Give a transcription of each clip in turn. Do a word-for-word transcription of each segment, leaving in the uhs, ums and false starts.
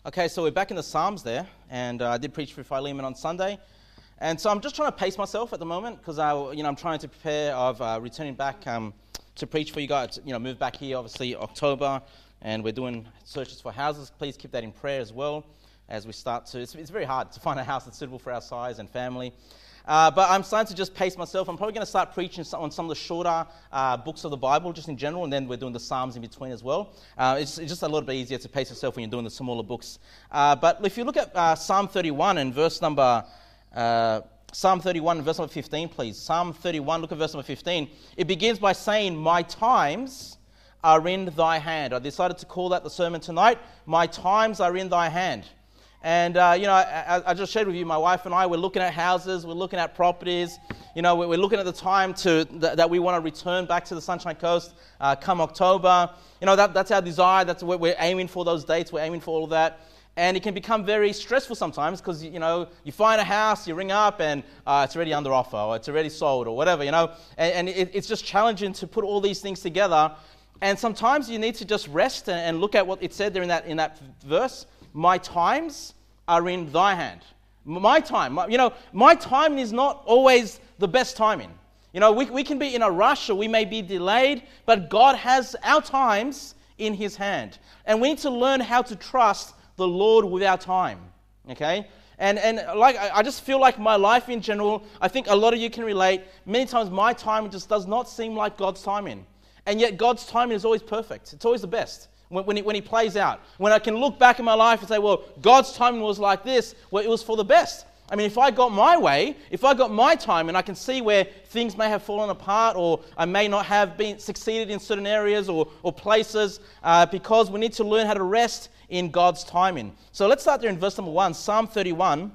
Okay, so we're back in the Psalms there, and uh, I did preach for Philemon on Sunday, and so I'm just trying to pace myself at the moment because I, you know, I'm trying to prepare of uh, returning back um, to preach for you guys. You know, move back here, obviously October, and we're doing searches for houses. Please keep that in prayer as well as we start to. It's, it's very hard to find a house that's suitable for our size and family. Uh, but I'm starting to just pace myself. I'm probably going to start preaching on some of the shorter uh, books of the Bible, just in general, and then we're doing the Psalms in between as well. Uh, it's, it's just a little bit easier to pace yourself when you're doing the smaller books. Uh, but if you look at uh, Psalm thirty-one and verse number, uh, Psalm thirty-one and verse number fifteen, please. Psalm thirty-one, look at verse number fifteen. It begins by saying, "My times are in thy hand." I decided to call that the sermon tonight. My times are in thy hand. And, uh, you know, I, I just shared with you, my wife and I, we're looking at houses, we're looking at properties. You know, we're looking at the time to th- that we want to return back to the Sunshine Coast uh, come October. You know, that, that's our desire. That's what we're aiming for, those dates. We're aiming for all of that. And it can become very stressful sometimes because, you know, you find a house, you ring up, and uh, it's already under offer or it's already sold or whatever, you know. And, and it, it's just challenging to put all these things together. And sometimes you need to just rest and, and look at what it said there in that in that verse. My times are in thy hand. My time, my, you know, my timing is not always the best timing. You know, we, we can be in a rush or we may be delayed, but God has our times in his hand. And we need to learn how to trust the Lord with our time, okay? And and like I just feel like my life in general, I think a lot of you can relate, many times my time just does not seem like God's timing. And yet God's timing is always perfect. It's always the best. When, when, he, when he plays out. When I can look back in my life and say, well, God's timing was like this, well, it was for the best. I mean, if I got my way, if I got my time, and I can see where things may have fallen apart or I may not have been succeeded in certain areas or, or places, uh, because we need to learn how to rest in God's timing. So let's start there in verse number one, Psalm thirty-one.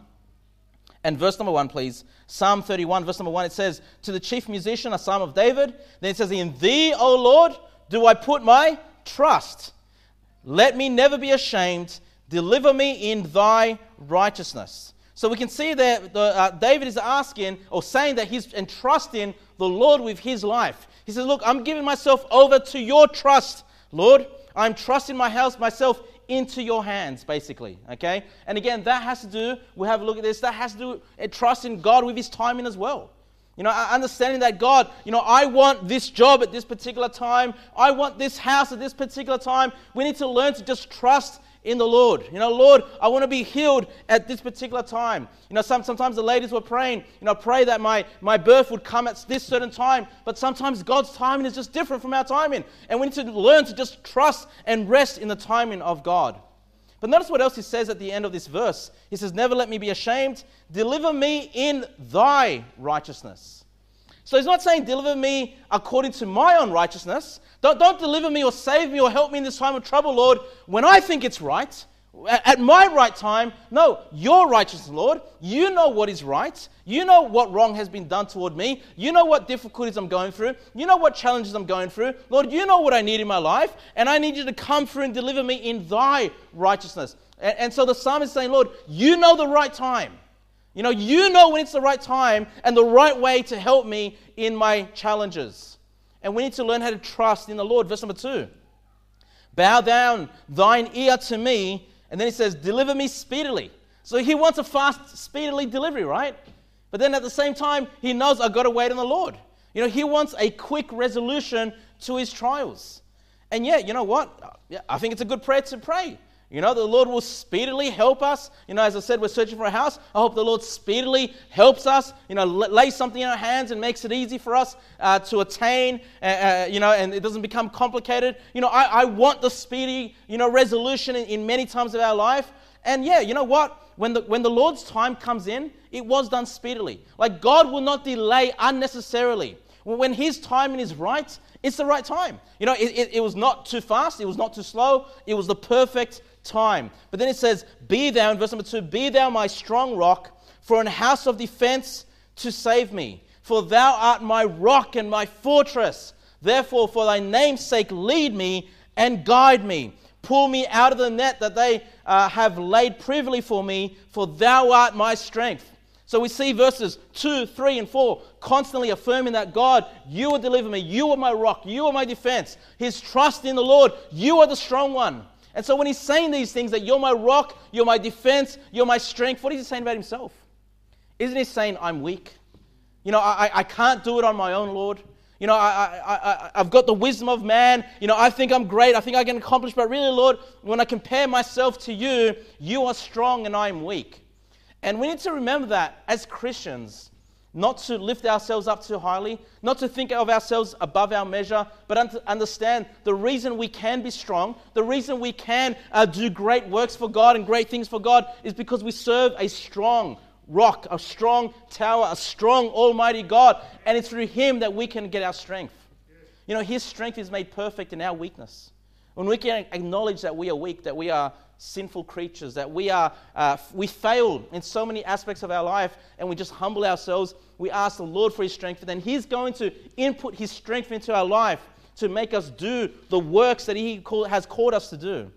And verse number one, please. Psalm thirty-one, verse number one, it says, to the chief musician, a psalm of David. Then it says, in thee, O Lord, do I put my trust. Let me never be ashamed. Deliver me in thy righteousness. So we can see that the, uh, David is asking or saying that he's entrusting the Lord with his life. He says, look, I'm giving myself over to your trust, Lord. I'm trusting my house, myself into your hands, basically. Okay? And again, that has to do, we'll have a look at this, that has to do with trusting God with his timing as well. You know, understanding that God, you know, I want this job at this particular time. I want this house at this particular time. We need to learn to just trust in the Lord. You know, Lord, I want to be healed at this particular time. You know, some, sometimes the ladies were praying, you know, pray that my, my birth would come at this certain time. But sometimes God's timing is just different from our timing. And we need to learn to just trust and rest in the timing of God. But notice what else he says at the end of this verse. He says, never let me be ashamed. Deliver me in thy righteousness. So he's not saying deliver me according to my own righteousness. Don't, don't deliver me or save me or help me in this time of trouble, Lord, when I think it's right. At my right time. No, your righteousness, Lord. You know what is right. You know what wrong has been done toward me. You know what difficulties I'm going through. You know what challenges I'm going through. Lord, you know what I need in my life. And I need you to come through and deliver me in thy righteousness. And, and so the psalmist is saying, Lord, you know the right time. You know, you know when it's the right time and the right way to help me in my challenges. And we need to learn how to trust in the Lord. Verse number two. Bow down thine ear to me. And then he says, deliver me speedily. So he wants a fast, speedily delivery, right? But then at the same time, he knows I've got to wait on the Lord. You know, he wants a quick resolution to his trials. And yeah, you know what? I think it's a good prayer to pray. You know, the Lord will speedily help us. You know, as I said, we're searching for a house. I hope the Lord speedily helps us, you know, lay something in our hands and makes it easy for us uh, to attain, uh, uh, you know, and it doesn't become complicated. You know, I, I want the speedy, you know, resolution in, in many times of our life. And yeah, you know what? When the, when the Lord's time comes in, it was done speedily. Like God will not delay unnecessarily. When his timing is right, it's the right time. You know, it, it, it was not too fast. It was not too slow. It was the perfect time. But then it says, be thou, in verse number two, be thou my strong rock, for an house of defense to save me. For thou art my rock and my fortress. Therefore, for thy name's sake, lead me and guide me. Pull me out of the net that they uh, have laid privily for me, for thou art my strength. So we see verses two, three, and four constantly affirming that God, you will deliver me. You are my rock. You are my defense. His trust in the Lord. You are the strong one. And so when he's saying these things, that you're my rock, you're my defense, you're my strength, what is he saying about himself? Isn't he saying, I'm weak? You know, I, I can't do it on my own, Lord. You know, I, I, I, I've got the wisdom of man. You know, I think I'm great. I think I can accomplish. But really, Lord, when I compare myself to you, you are strong and I'm weak. And we need to remember that as Christians, not to lift ourselves up too highly, not to think of ourselves above our measure, but un- understand the reason we can be strong, the reason we can uh, do great works for God and great things for God is because we serve a strong rock, a strong tower, a strong almighty God, and it's through him that we can get our strength. You know, his strength is made perfect in our weakness. When we can acknowledge that we are weak, that we are sinful creatures, that we are uh, we fail in so many aspects of our life, and we just humble ourselves, we ask the Lord for his strength, and then he's going to input his strength into our life to make us do the works that he call, has called us to do.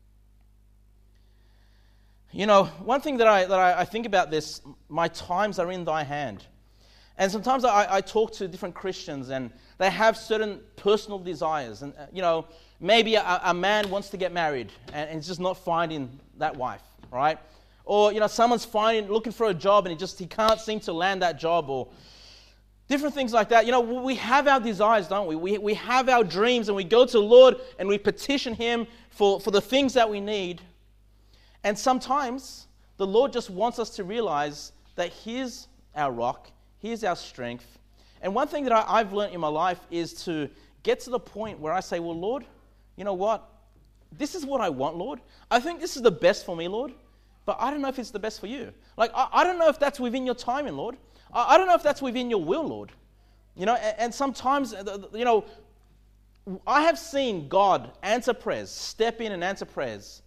You know, one thing that I that I, I think about this, my times are in thy hand. And sometimes I, I talk to different Christians and they have certain personal desires. And, uh, you know, maybe a, a man wants to get married and, and he's just not finding that wife, right? Or, you know, someone's finding, looking for a job and he just, he can't seem to land that job, or different things like that. You know, we have our desires, don't we? We, we have our dreams, and we go to the Lord and we petition him for, for the things that we need. And sometimes the Lord just wants us to realize that he's our rock, he's our strength. And one thing that I, I've learned in my life is to get to the point where I say, well, Lord, you know what? This is what I want, Lord. I think this is the best for me, Lord. But I don't know if it's the best for you. Like, I, I don't know if that's within your timing, Lord. I, I don't know if that's within your will, Lord. You know, and, and sometimes, you know, I have seen God answer prayers, step in and answer prayers.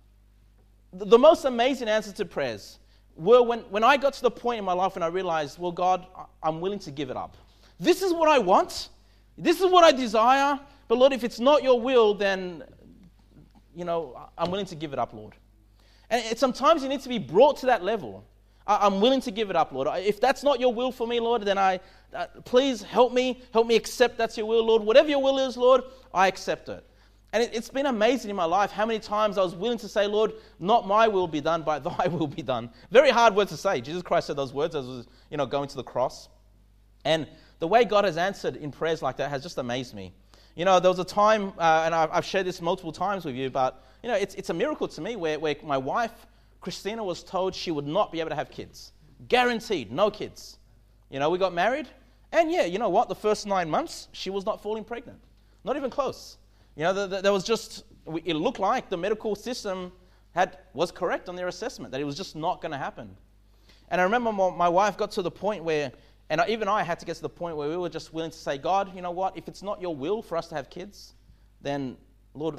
The most amazing answers to prayers were when, when I got to the point in my life when I realized, well, God, I'm willing to give it up. This is what I want. This is what I desire. But Lord, if it's not your will, then, you know, I'm willing to give it up, Lord. And it, sometimes you need to be brought to that level. I, I'm willing to give it up, Lord. If that's not your will for me, Lord, then I, uh, please help me. Help me accept that's your will, Lord. Whatever your will is, Lord, I accept it. And it, it's been amazing in my life how many times I was willing to say, Lord, not my will be done, but thy will be done. Very hard word to say. Jesus Christ said those words as was, you know, going to the cross. And the way God has answered in prayers like that has just amazed me. You know, there was a time, uh, and I've, I've shared this multiple times with you, but, you know, it's, it's a miracle to me where, where my wife, Christina, was told she would not be able to have kids. Guaranteed, no kids. You know, we got married, and yeah, you know what? The first nine months, she was not falling pregnant. Not even close. You know, there was just, it looked like the medical system had was correct on their assessment, that it was just not going to happen. And I remember my wife got to the point where, and even I had to get to the point where we were just willing to say, God, you know what, if it's not your will for us to have kids, then, Lord,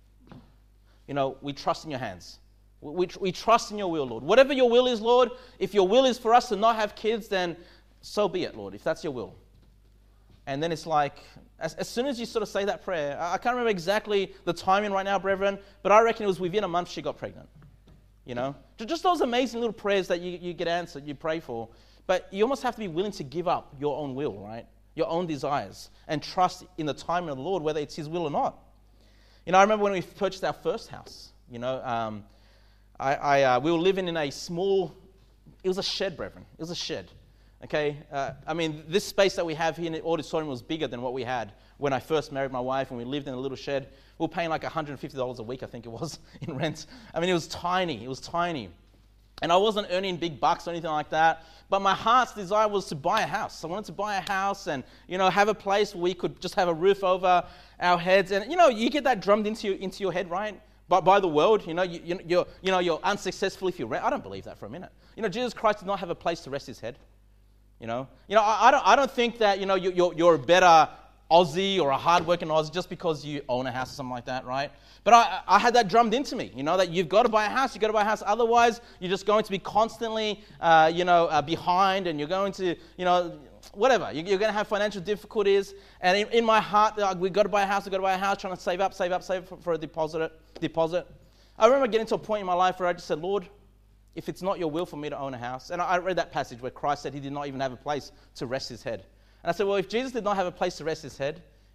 you know, we trust in your hands. We, we, we trust in your will, Lord. Whatever your will is, Lord, if your will is for us to not have kids, then so be it, Lord, if that's your will. And then it's like, as, as soon as you sort of say that prayer, I, I can't remember exactly the timing right now, brethren, but I reckon it was within a month she got pregnant. You know? Just those amazing little prayers that you, you get answered, you pray for. But you almost have to be willing to give up your own will, right? Your own desires, and trust in the timing of the Lord, whether it's his will or not. You know, I remember when we purchased our first house, you know, um, I, I, uh, we were living in a small, it was a shed, brethren. It was a shed. Okay, uh, I mean, this space that we have here in the auditorium was bigger than what we had when I first married my wife and we lived in a little shed. We were paying like one hundred fifty dollars a week, I think it was, in rent. I mean, it was tiny. It was tiny. And I wasn't earning big bucks or anything like that. But my heart's desire was to buy a house. I wanted to buy a house and, you know, have a place where we could just have a roof over our heads. And, you know, you get that drummed into your, into your head, right? By, by the world, you know, you, you, you're, you know, you're unsuccessful if you rent. I don't believe that for a minute. You know, Jesus Christ did not have a place to rest his head. You know, you know, I, I don't, I don't think that, you know, you, you're, you're a better Aussie or a hard-working Aussie just because you own a house or something like that, right? But I, I had that drummed into me, you know, that you've got to buy a house, you've got to buy a house, otherwise you're just going to be constantly, uh, you know, uh, behind, and you're going to, you know, whatever. You're, you're going to have financial difficulties, and in, in my heart, like, we've got to buy a house, we've got to buy a house, trying to save up, save up, save for, for a deposit. deposit. I remember getting to a point in my life where I just said, Lord, if it's not your will for me to own a house, and I read that passage where Christ said he did not even have a place to rest his head. And I said, well, if Jesus did not have a place to rest his head,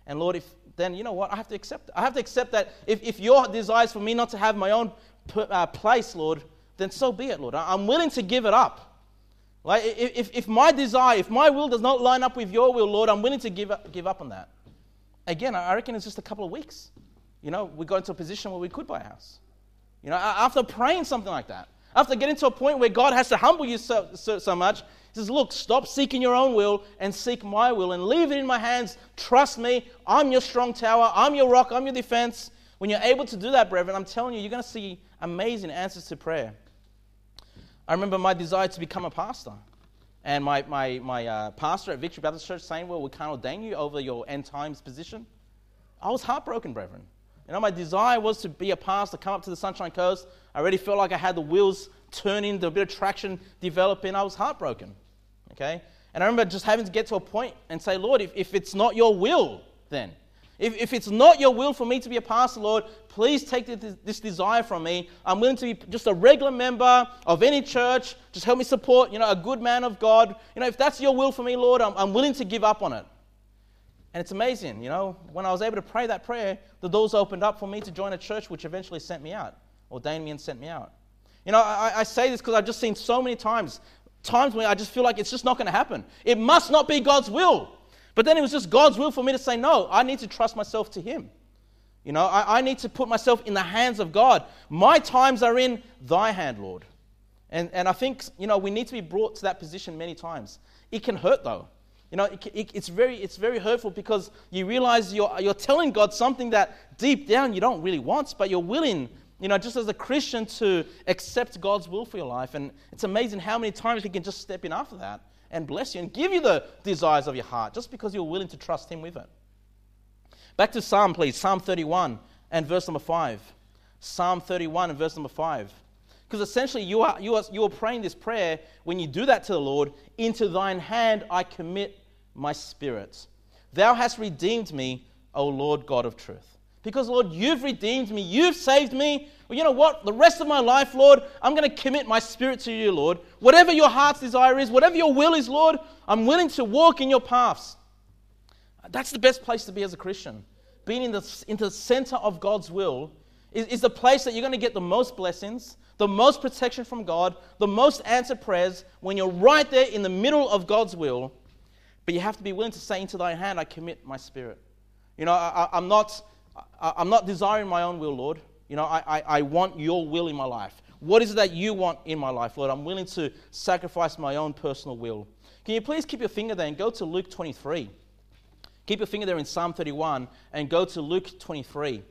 And Lord, if then you know what? I have to accept it. I have to accept that if, if your desire is for me not to have my own per, uh, place, Lord, then so be it, Lord. I'm willing to give it up. Like if, if my desire, if my will does not line up with your will, Lord, I'm willing to give up, give up on that. Again, I reckon it's just a couple of weeks. You know, we got into a position where we could buy a house. You know, after praying something like that, after getting to a point where God has to humble you so, so, so much, He says, look, stop seeking your own will and seek my will and leave it in my hands. Trust me, I'm your strong tower, I'm your rock, I'm your defense. When you're able to do that, brethren, I'm telling you, you're going to see amazing answers to prayer. I remember my desire to become a pastor. And my, my, my uh, pastor at Victory Baptist Church saying, well, we can't ordain you over your end times position. I was heartbroken, brethren. You know, my desire was to be a pastor, come up to the Sunshine Coast. I already felt like I had the wheels turning, the bit of traction developing. I was heartbroken, okay? And I remember just having to get to a point and say, Lord, if, if it's not your will, then. If, if it's not your will for me to be a pastor, Lord, please take this, this desire from me. I'm willing to be just a regular member of any church. Just help me support, you know, a good man of God. You know, if that's your will for me, Lord, I'm, I'm willing to give up on it. And it's amazing, you know, when I was able to pray that prayer, the doors opened up for me to join a church which eventually sent me out, ordained me and sent me out. You know, I, I say this because I've just seen so many times, times where I just feel like it's just not going to happen. It must not be God's will. But then it was just God's will for me to say, no, I need to trust myself to Him. You know, I, I need to put myself in the hands of God. My times are in thy hand, Lord. And, and I think, you know, we need to be brought to that position many times. It can hurt, though. You know, it, it, it's very it's very hurtful because you realize you're, you're telling God something that deep down you don't really want, but you're willing, you know, just as a Christian to accept God's will for your life. And it's amazing how many times He can just step in after that and bless you and give you the desires of your heart just because you're willing to trust Him with it. Back to Psalm, please. Psalm thirty-one and verse number five. Psalm thirty-one and verse number five. Because essentially you are, you, are, you are praying this prayer when you do that to the Lord, into thine hand I commit my spirit. Thou hast redeemed me, O Lord God of truth. Because, Lord, you've redeemed me. You've saved me. Well, you know what? The rest of my life, Lord, I'm going to commit my spirit to you, Lord. Whatever your heart's desire is, whatever your will is, Lord, I'm willing to walk in your paths. That's the best place to be as a Christian. Being in the, in the center of God's will is, is the place that you're going to get the most blessings, the most protection from God, the most answered prayers when you're right there in the middle of God's will. But you have to be willing to say, into thy hand I commit my spirit. You know, I, I, I'm not I, I'm not desiring my own will, Lord. You know, I, I, I want your will in my life. What is it that you want in my life, Lord? I'm willing to sacrifice my own personal will. Can you please keep your finger there and go to Luke twenty-three? Keep your finger there in Psalm thirty-one and go to Luke twenty-three.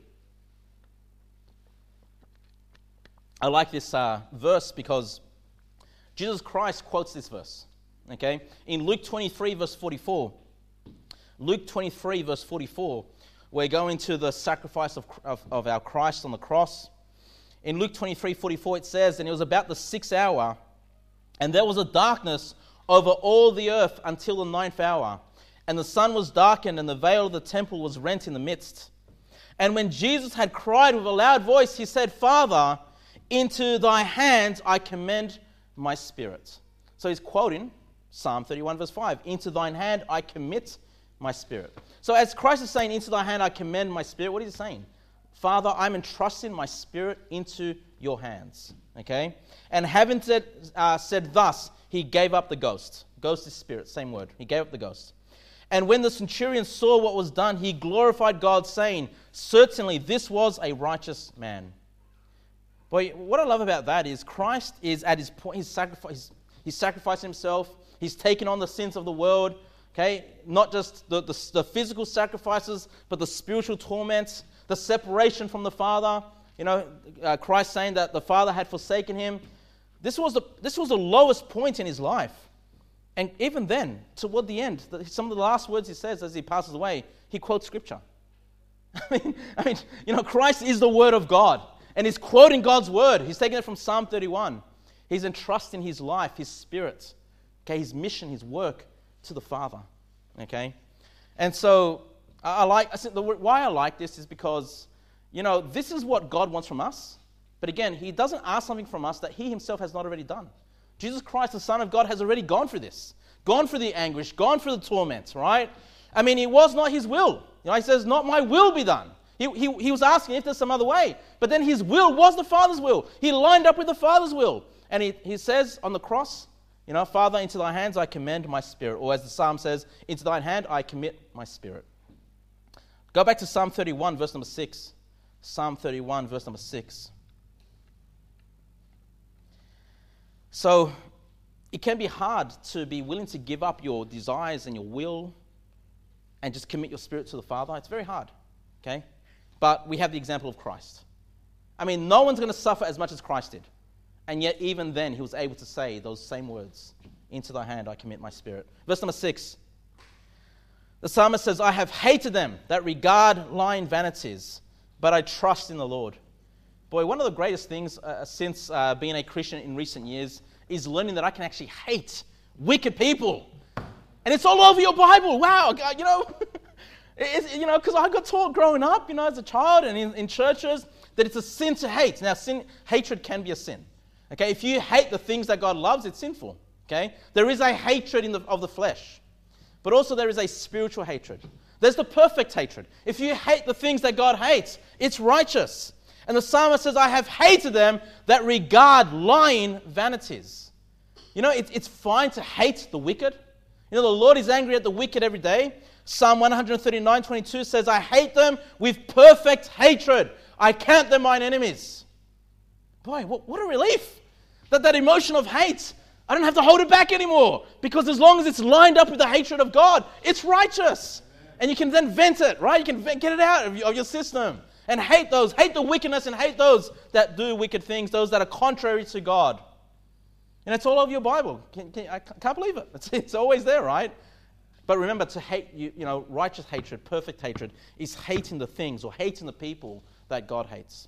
I like this uh, verse because Jesus Christ quotes this verse. Okay, in Luke twenty-three, verse forty-four. Luke twenty-three, verse forty-four. We're going to the sacrifice of, of, of our Christ on the cross. In Luke twenty-three, forty-four, it says, and it was about the sixth hour, and there was a darkness over all the earth until the ninth hour. And the sun was darkened, and the veil of the temple was rent in the midst. And when Jesus had cried with a loud voice, he said, Father, into thy hands I commend my spirit. So he's quoting Psalm thirty-one, verse five. Into thine hand I commit my spirit. So as Christ is saying, into thy hand I commend my spirit, what is he saying? Father, I'm entrusting my spirit into your hands. Okay? And having said, uh, said thus, he gave up the ghost. Ghost is spirit, same word. He gave up the ghost. And when the centurion saw what was done, he glorified God, saying, certainly this was a righteous man. But what I love about that is Christ is at his point, he's, sacrifice, he's sacrificed himself, he's taken on the sins of the world, okay? Not just the, the, the physical sacrifices, but the spiritual torments, the separation from the Father. You know, uh, Christ saying that the Father had forsaken him. This was the, this was the lowest point in his life. And even then, toward the end, the, some of the last words he says as he passes away, he quotes Scripture. I mean, I mean, you know, Christ is the Word of God. And he's quoting God's word. He's taking it from Psalm thirty-one. He's entrusting his life, his spirit, okay, his mission, his work to the Father. Okay? And so, I like, I think the, why I like this is because, you know, this is what God wants from us. But again, he doesn't ask something from us that he himself has not already done. Jesus Christ, the Son of God, has already gone through this. Gone through the anguish, gone through the torment, right? I mean, it was not his will. You know, he says, not my will be done. He, he, he was asking if there's some other way. But then his will was the Father's will. He lined up with the Father's will. And he, he says on the cross, you know, Father, into thy hands I commend my spirit. Or as the Psalm says, into thine hand I commit my spirit. Go back to Psalm thirty-one, verse number six. Psalm thirty-one, verse number six. So, it can be hard to be willing to give up your desires and your will and just commit your spirit to the Father. It's very hard, okay? But we have the example of Christ. I mean, no one's going to suffer as much as Christ did. And yet, even then, he was able to say those same words. Into thy hand I commit my spirit. Verse number six. The psalmist says, I have hated them that regard lying vanities, but I trust in the Lord. Boy, one of the greatest things uh, since uh, being a Christian in recent years is learning that I can actually hate wicked people. And it's all over your Bible. Wow, God, you know, it's, you know, because I got taught growing up, you know, as a child and in, in churches, that it's a sin to hate. Now, sin, hatred can be a sin. Okay, if you hate the things that God loves, it's sinful. Okay, there is a hatred in the, of the flesh, but also there is a spiritual hatred. There's the perfect hatred. If you hate the things that God hates, it's righteous. And the psalmist says, I have hated them that regard lying vanities. You know, it, it's fine to hate the wicked. You know, the Lord is angry at the wicked every day. Psalm one thirty-nine, twenty-two says, I hate them with perfect hatred. I count them mine enemies. Boy, what, what a relief. That that emotion of hate, I don't have to hold it back anymore. Because as long as it's lined up with the hatred of God, it's righteous. And you can then vent it, right? You can vent, get it out of your, of your system. And hate those, hate the wickedness and hate those that do wicked things, those that are contrary to God. And it's all over your Bible. Can, can, I can't believe it. It's, it's always there, right? But remember, to hate, you, you know, righteous hatred, perfect hatred, is hating the things or hating the people that God hates.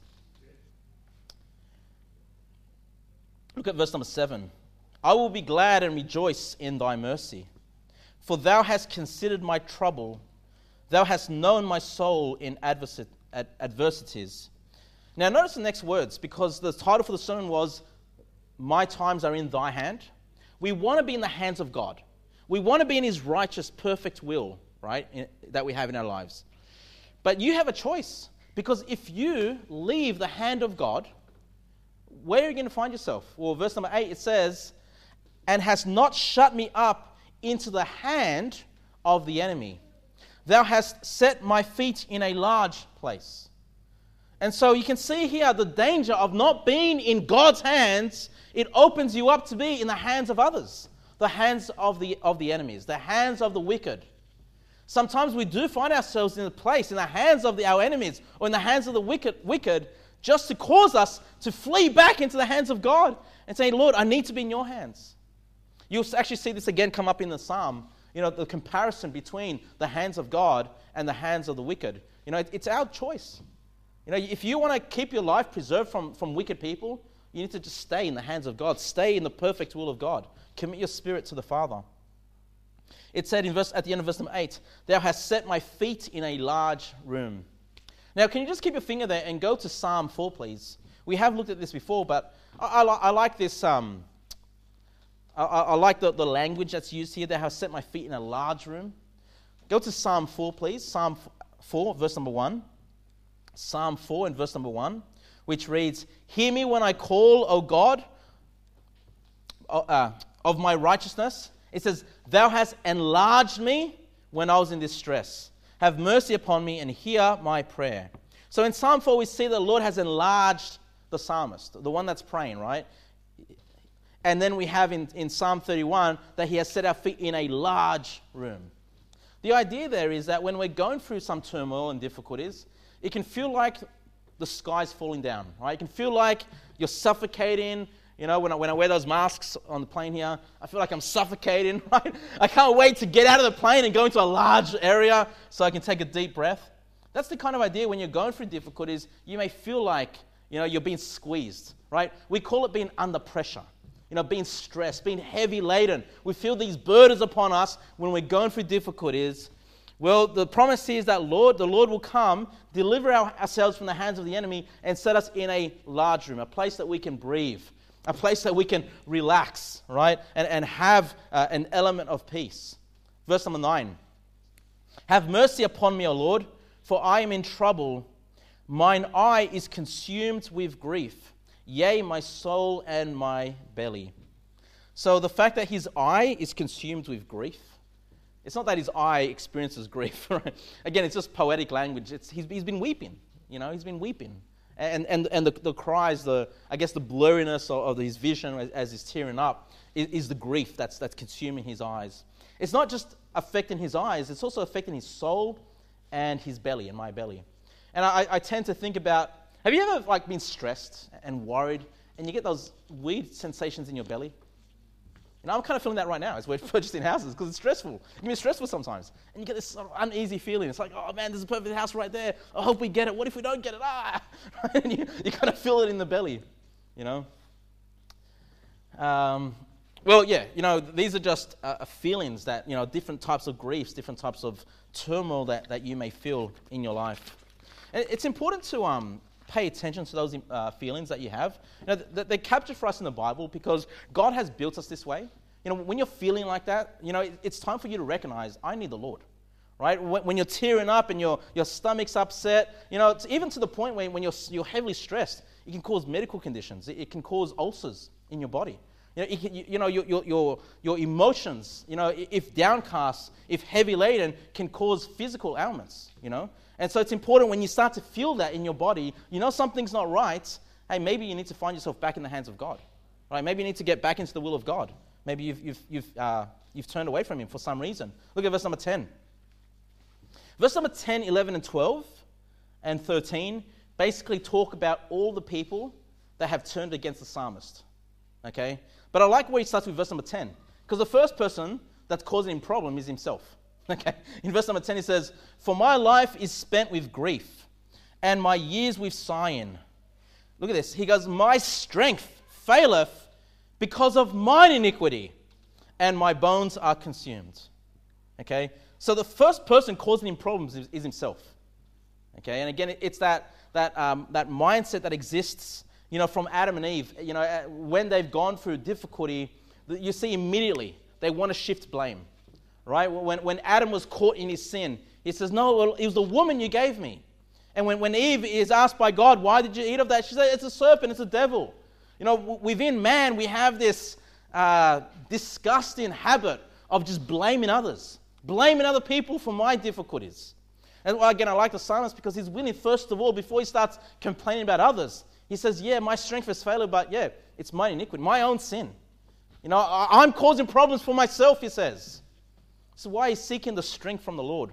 Look at verse number seven. I will be glad and rejoice in thy mercy, for thou hast considered my trouble. Thou hast known my soul in adversi- ad- adversities. Now notice the next words, because the title for the sermon was, My times are in thy hand. We want to be in the hands of God. We want to be in his righteous, perfect will, right, in, that we have in our lives. But you have a choice, because if you leave the hand of God, where are you going to find yourself? Well, verse number eight, it says, and hast not shut me up into the hand of the enemy. Thou hast set my feet in a large place. And so you can see here the danger of not being in God's hands. It opens you up to be in the hands of others, the hands of the, of the enemies, the hands of the wicked. Sometimes we do find ourselves in a place, in the hands of the, our enemies, or in the hands of the wicked, wicked, just to cause us to flee back into the hands of God and say, Lord, I need to be in your hands. You'll actually see this again come up in the Psalm, you know, the comparison between the hands of God and the hands of the wicked. You know, it, it's our choice. You know, if you want to keep your life preserved from, from wicked people, you need to just stay in the hands of God. Stay in the perfect will of God. Commit your spirit to the Father. It said in verse, at the end of verse number eight, Thou hast set my feet in a large room. Now, can you just keep your finger there and go to Psalm four, please? We have looked at this before, but I, I, I like this. Um, I, I like the, the language that's used here. Thou hast set my feet in a large room. Go to Psalm four, please. Psalm four, verse number one. Psalm four and verse number one, which reads, Hear me when I call, O God, uh, of my righteousness. It says, Thou hast enlarged me when I was in distress. Have mercy upon me and hear my prayer. So in Psalm four, we see that the Lord has enlarged the psalmist, the one that's praying, right? And then we have in, in Psalm thirty-one that he has set our feet in a large room. The idea there is that when we're going through some turmoil and difficulties, it can feel like the sky's falling down, right? It can feel like you're suffocating. You know, when I, when I wear those masks on the plane here, I feel like I'm suffocating, right? I can't wait to get out of the plane and go into a large area so I can take a deep breath. That's the kind of idea when you're going through difficulties, you may feel like, you know, you're being squeezed, right? We call it being under pressure, you know, being stressed, being heavy laden. We feel these burdens upon us when we're going through difficulties. Well, the promise is that Lord, the Lord will come, deliver our, ourselves from the hands of the enemy and set us in a large room, a place that we can breathe, a place that we can relax, right? And, and have uh, an element of peace. Verse number nine. Have mercy upon me, O Lord, for I am in trouble. Mine eye is consumed with grief, yea, my soul and my belly. So the fact that his eye is consumed with grief, it's not that his eye experiences grief. Right? Again, it's just poetic language. It's, he's, he's been weeping. You know, he's been weeping. And and, and the, the cries, the I guess the blurriness of, of his vision as, as he's tearing up is, is the grief that's, that's consuming his eyes. It's not just affecting his eyes, it's also affecting his soul and his belly, and my belly. And I, I tend to think about, have you ever like been stressed and worried and you get those weird sensations in your belly? You know, I'm kind of feeling that right now as we're purchasing houses because it's stressful. It can be stressful sometimes. And you get this sort of uneasy feeling. It's like, oh man, there's a perfect house right there. I hope we get it. What if we don't get it? Ah! And you, you kind of feel it in the belly, you know. Um, well, yeah, you know, these are just uh, feelings that, you know, different types of griefs, different types of turmoil that, that you may feel in your life. And it's important to um, pay attention to those uh, feelings that you have. You know, th- they're captured for us in the Bible because God has built us this way. You know, when you're feeling like that, you know, it, it's time for you to recognize, I need the Lord, right? When, when you're tearing up and your, your stomach's upset, you know, it's even to the point where when you're, you're heavily stressed, it can cause medical conditions. It, it can cause ulcers in your body. You know, it can, you, you know your, your, your, your emotions, you know, if downcast, if heavy laden, can cause physical ailments, you know. And so it's important when you start to feel that in your body, you know something's not right, hey, maybe you need to find yourself back in the hands of God, right? Maybe you need to get back into the will of God. Maybe you've, you've, you've, uh, you've turned away from him for some reason. Look at verse number ten. Verse number ten, eleven, and twelve, and thirteen basically talk about all the people that have turned against the psalmist, okay? But I like where he starts with verse number ten, because the first person that's causing him problem is himself. Okay, in verse number ten he says, for my life is spent with grief, and my years with sighing. Look at this. He goes, my strength faileth because of mine iniquity, and my bones are consumed. Okay, so the first person causing him problems is, is himself. Okay, and again, it's that that um, that mindset that exists, you know, from Adam and Eve. You know, when they've gone through difficulty, you see immediately they want to shift blame. Right? When, when Adam was caught in his sin, he says, no, well, it was the woman you gave me. And when, when Eve is asked by God, why did you eat of that? She said, it's a serpent, it's a devil. You know, w- within man, we have this uh, disgusting habit of just blaming others, blaming other people for my difficulties. And well, again, I like the psalmist because he's willing, first of all, before he starts complaining about others, he says, yeah, my strength has failed, but yeah, it's my iniquity, my own sin. You know, I, I'm causing problems for myself, he says. So why he's seeking the strength from the Lord.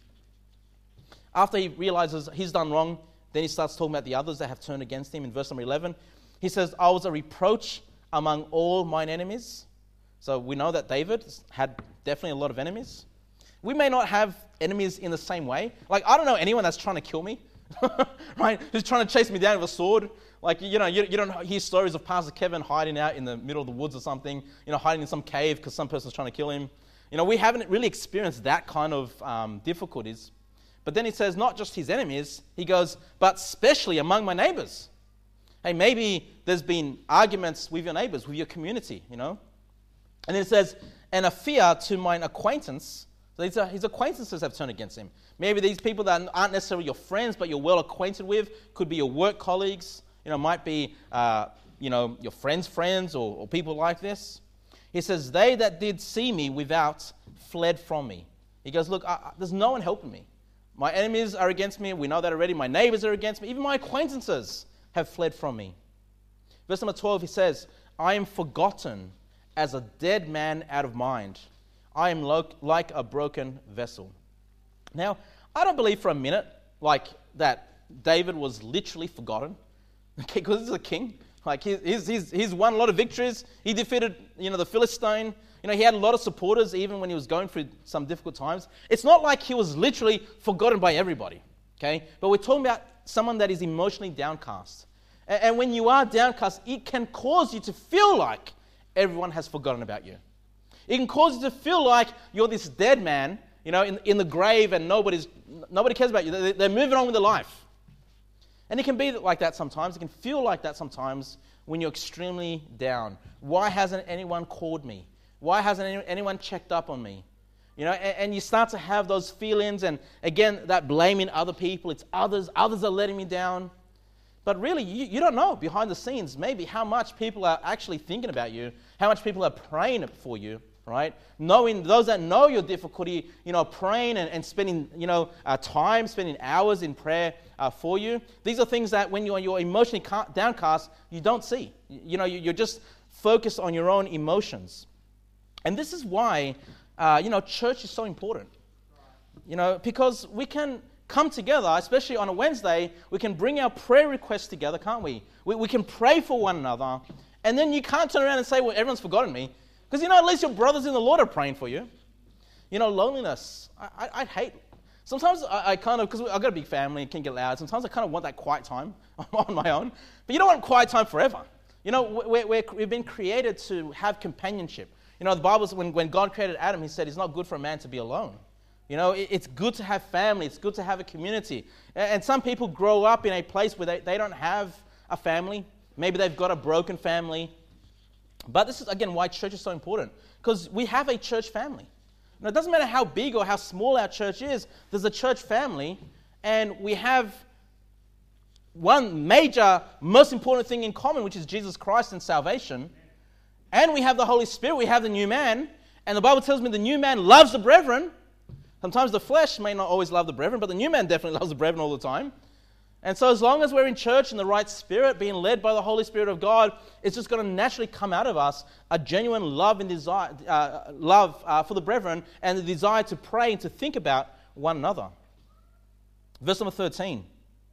After he realizes he's done wrong, then he starts talking about the others that have turned against him. In verse number eleven, he says, I was a reproach among all mine enemies. So we know that David had definitely a lot of enemies. We may not have enemies in the same way. Like, I don't know anyone that's trying to kill me, right? Who's trying to chase me down with a sword. Like, you know, you, you don't hear stories of Pastor Kevin hiding out in the middle of the woods or something, you know, hiding in some cave because some person's trying to kill him. You know, we haven't really experienced that kind of um, difficulties. But then he says, not just his enemies, he goes, but especially among my neighbors. Hey, maybe there's been arguments with your neighbors, with your community, you know. And then it says, and a fear to mine acquaintance. So his, his acquaintances have turned against him. Maybe these people that aren't necessarily your friends, but you're well acquainted with, could be your work colleagues, you know, might be, uh, you know, your friends' friends or, or people like this. He says, they that did see me without fled from me. He goes, look, I, I, there's no one helping me. My enemies are against me. We know that already. My neighbors are against me. Even my acquaintances have fled from me. Verse number twelve, he says, I am forgotten as a dead man out of mind. I am lo- like a broken vessel. Now, I don't believe for a minute like that David was literally forgotten. Okay, because he's a king. Like, he's, he's, he's won a lot of victories. He defeated, you know, the Philistine. You know, he had a lot of supporters even when he was going through some difficult times. It's not like he was literally forgotten by everybody, okay? But we're talking about someone that is emotionally downcast. And, and when you are downcast, it can cause you to feel like everyone has forgotten about you. It can cause you to feel like you're this dead man, you know, in, in the grave and nobody's, nobody cares about you. They, they're moving on with their life. And it can be like that sometimes. It can feel like that sometimes when you're extremely down. Why hasn't anyone called me? Why hasn't any, anyone checked up on me? You know, and, and you start to have those feelings, and again, that blaming other people. It's others. Others are letting me down. But really, you, you don't know behind the scenes maybe how much people are actually thinking about you, how much people are praying for you, right? Knowing those that know your difficulty, you know, praying and, and spending, you know, uh, time, spending hours in prayer uh, for you. These are things that when you're, you're emotionally ca- downcast, you don't see. You, you know, you, you're just focused on your own emotions. And this is why, uh, you know, church is so important. You know, because we can come together, especially on a Wednesday, we can bring our prayer requests together, can't we? we? We can pray for one another, and then you can't turn around and say, well, everyone's forgotten me. Because, you know, at least your brothers in the Lord are praying for you. You know, loneliness, I, I, I hate. Sometimes I, I kind of, because I've got a big family, it can get loud, sometimes I kind of want that quiet time on my own. But you don't want quiet time forever. You know, we're, we're, we've been created to have companionship. You know, the Bible, when, when God created Adam, he said it's not good for a man to be alone. You know, it, it's good to have family. It's good to have a community. And, and some people grow up in a place where they, they don't have a family. Maybe they've got a broken family. But this is, again, why church is so important. Because we have a church family. You know, it doesn't matter how big or how small our church is. There's a church family. And we have one major, most important thing in common, which is Jesus Christ and salvation. And we have the Holy Spirit. We have the new man. And the Bible tells me the new man loves the brethren. Sometimes the flesh may not always love the brethren, but the new man definitely loves the brethren all the time. And so as long as we're in church in the right spirit, being led by the Holy Spirit of God, it's just going to naturally come out of us a genuine love and desire, uh, love uh, for the brethren, and the desire to pray and to think about one another. Verse number thirteen.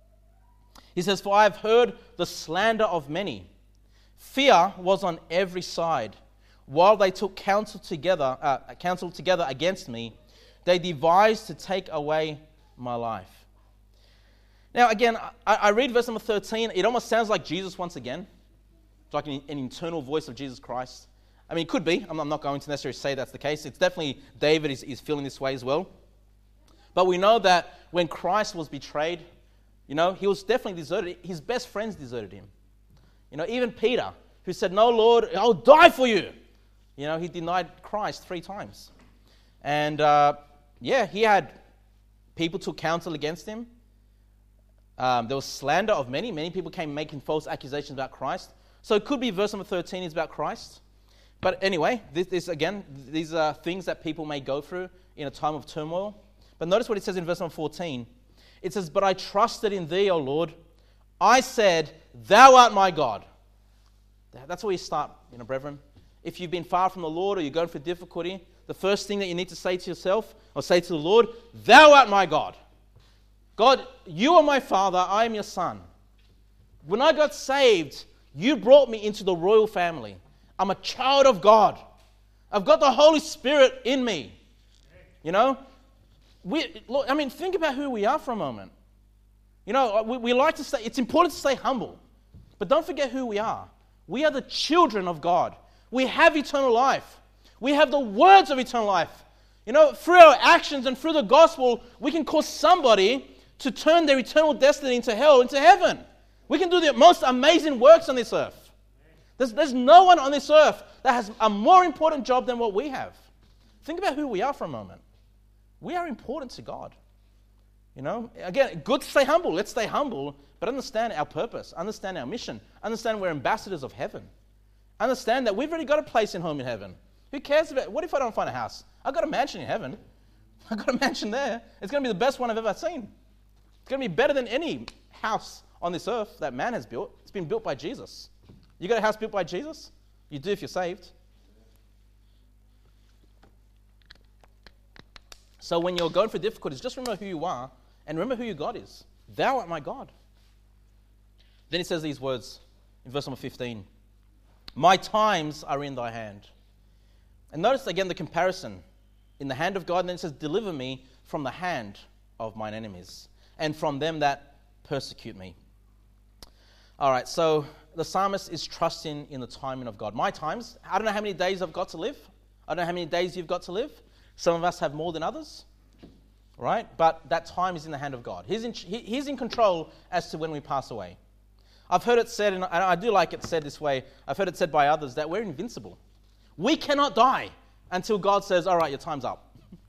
He says, "For I have heard the slander of many. Fear was on every side. While they took counsel together, uh, counsel together against me, they devised to take away my life." Now, again, I, I read verse number thirteen. It almost sounds like Jesus once again. It's like an, an internal voice of Jesus Christ. I mean, it could be. I'm, I'm not going to necessarily say that's the case. It's definitely David is, is feeling this way as well. But we know that when Christ was betrayed, you know, he was definitely deserted. His best friends deserted him. You know, even Peter, who said, "No, Lord, I'll die for you." You know, he denied Christ three times. And, uh, yeah, he had people took counsel against him. Um, there was slander of many. Many people came making false accusations about Christ. So it could be verse number thirteen is about Christ. But anyway, this, this again, these are things that people may go through in a time of turmoil. But notice what it says in verse number fourteen. It says, "But I trusted in thee, O Lord. I said, thou art my God." That's where you start, you know, brethren. If you've been far from the Lord or you're going through difficulty, the first thing that you need to say to yourself or say to the Lord, "Thou art my God. God, you are my Father, I am your Son. When I got saved, you brought me into the royal family. I'm a child of God. I've got the Holy Spirit in me." You know, we, look, I mean, think about who we are for a moment. You know, we, we like to say, it's important to stay humble, but don't forget who we are. We are the children of God. We have eternal life. We have the words of eternal life. You know, through our actions and through the gospel, we can cause somebody to turn their eternal destiny into hell, into heaven. We can do the most amazing works on this earth. There's, there's no one on this earth that has a more important job than what we have. Think about who we are for a moment. We are important to God. You know, again, good to stay humble. Let's stay humble, but understand our purpose, understand our mission, understand we're ambassadors of heaven. Understand that we've already got a place in home in heaven. Who cares about, what if I don't find a house? I've got a mansion in heaven. I've got a mansion there. It's going to be the best one I've ever seen. It's going to be better than any house on this earth that man has built. It's been built by Jesus. You got a house built by Jesus? You do if you're saved. So when you're going through difficulties, just remember who you are and remember who your God is. Thou art my God. Then he says these words in verse number fifteen. "My times are in thy hand." And notice again the comparison. In the hand of God, and then it says, "Deliver me from the hand of mine enemies, and from them that persecute me." All right, so the psalmist is trusting in the timing of God. My times, I don't know how many days I've got to live. I don't know how many days you've got to live. Some of us have more than others, right? But that time is in the hand of God. He's in, he, he's in control as to when we pass away. I've heard it said, and I do like it said this way, I've heard it said by others, that we're invincible. We cannot die until God says, "All right, your time's up."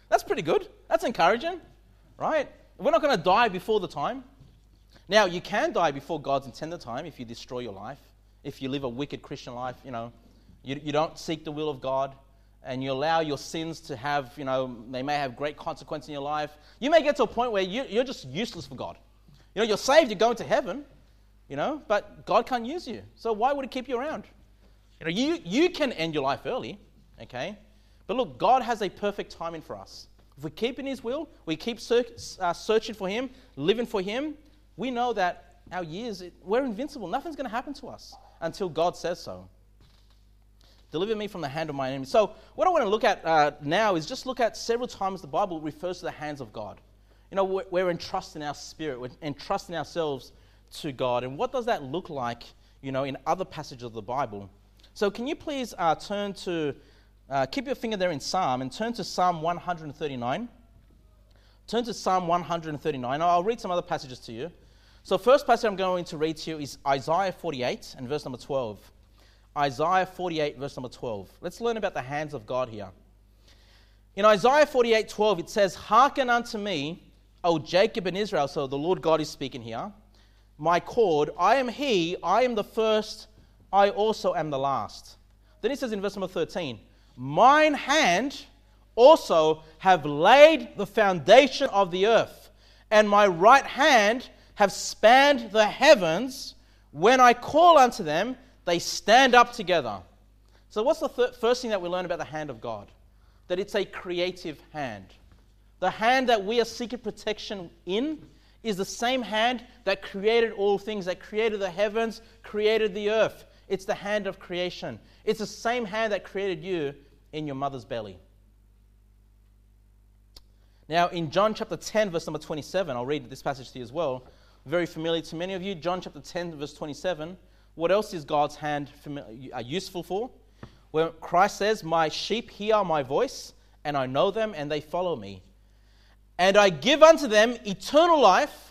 That's pretty good. That's encouraging, right? We're not going to die before the time. Now, you can die before God's intended time if you destroy your life, if you live a wicked Christian life, you know, you, you don't seek the will of God, and you allow your sins to have, you know, they may have great consequence in your life. You may get to a point where you, you're just useless for God. You know, you're saved, you're going to heaven, you know, but God can't use you. So why would he keep you around? You know, you, you can end your life early, okay? But look, God has a perfect timing for us. If we keep in his will, we keep ser- uh, searching for him, living for him, we know that our years, it, we're invincible. Nothing's going to happen to us until God says so. Deliver me from the hand of my enemy. So what I want to look at uh, now is just look at several times the Bible refers to the hands of God. You know, we're, we're entrusting our spirit, we're entrusting ourselves to God. And what does that look like, you know, in other passages of the Bible? So can you please uh, turn to, uh, keep your finger there in Psalm and turn to Psalm one thirty-nine. Turn to Psalm one thirty-nine. I'll read some other passages to you. So first passage I'm going to read to you is Isaiah forty-eight and verse number twelve. Isaiah forty-eight, verse number twelve. Let's learn about the hands of God here. In Isaiah forty-eight, twelve, it says, "Hearken unto me, O Jacob and Israel." So the Lord God is speaking here. "My cord, I am he, I am the first, I also am the last." Then he says in verse number thirteen, "Mine hand also have laid the foundation of the earth, and my right hand have spanned the heavens. When I call unto them, they stand up together." So what's the th- first thing that we learn about the hand of God? That it's a creative hand. The hand that we are seeking protection in is the same hand that created all things, that created the heavens, created the earth. It's the hand of creation. It's the same hand that created you in your mother's belly. Now, in John chapter ten, verse number twenty-seven, I'll read this passage to you as well. Very familiar to many of you. John chapter ten, verse twenty-seven. What else is God's hand familiar, uh, useful for? Where Christ says, "My sheep hear my voice, and I know them, and they follow me. And I give unto them eternal life,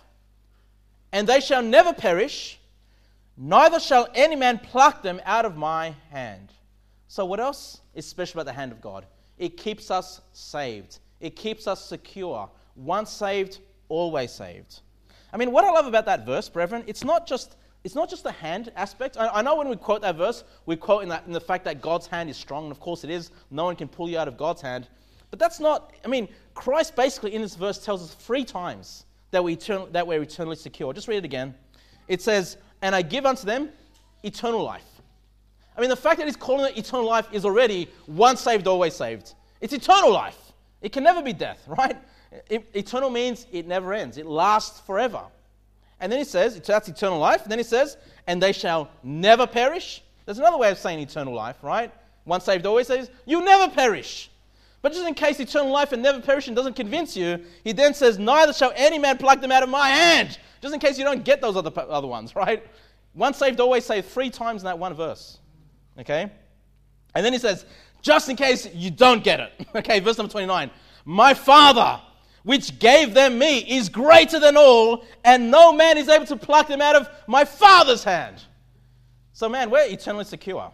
and they shall never perish, neither shall any man pluck them out of my hand." So what else is special about the hand of God? It keeps us saved. It keeps us secure. Once saved, always saved. I mean, what I love about that verse, brethren, it's not just it's not just the hand aspect. I, I know when we quote that verse, we quote in, that, in the fact that God's hand is strong, and of course it is. No one can pull you out of God's hand. But that's not, I mean, Christ basically in this verse tells us three times that, we eternal, that we're eternally secure. Just read it again. It says, "And I give unto them eternal life." I mean, the fact that he's calling it eternal life is already once saved, always saved. It's eternal life. It can never be death, right? It, eternal means it never ends. It lasts forever. And then he says, that's eternal life. And then he says, "And they shall never perish." There's another way of saying eternal life, right? Once saved, always saved. You never perish. But just in case eternal life and never perishing doesn't convince you, he then says, "Neither shall any man pluck them out of my hand." Just in case you don't get those other other ones, right? Once saved, always saved, three times in that one verse. Okay? And then he says, just in case you don't get it. Okay, verse number twenty-nine. "My Father, which gave them me, is greater than all, and no man is able to pluck them out of my Father's hand." So man, we're eternally secure.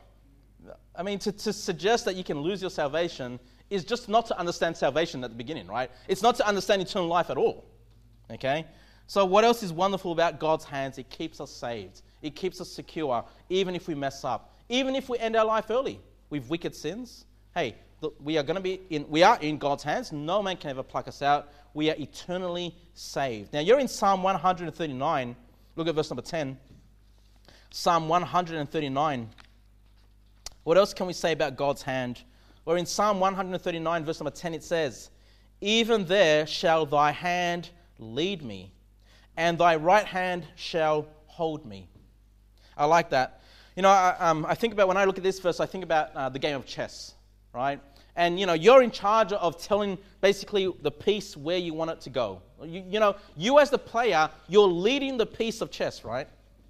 I mean, to, to suggest that you can lose your salvation is just not to understand salvation at the beginning, right? It's not to understand eternal life at all. Okay? So what else is wonderful about God's hands? It keeps us saved. It keeps us secure, even if we mess up. Even if we end our life early with wicked sins. Hey, we are going to be in, we are in God's hands. No man can ever pluck us out. We are eternally saved. Now, you're in Psalm one thirty-nine. Look at verse number ten. Psalm one thirty-nine. What else can we say about God's hand? Well, in Psalm one thirty-nine, verse number ten, it says, "Even there shall thy hand lead me, and thy right hand shall hold me." I like that. You know, I, um, I think about, when I look at this verse, I think about uh, the game of chess, right? And, you know, you're in charge of telling basically the piece where you want it to go. You, you know, you as the player, you're leading the piece of chess, right?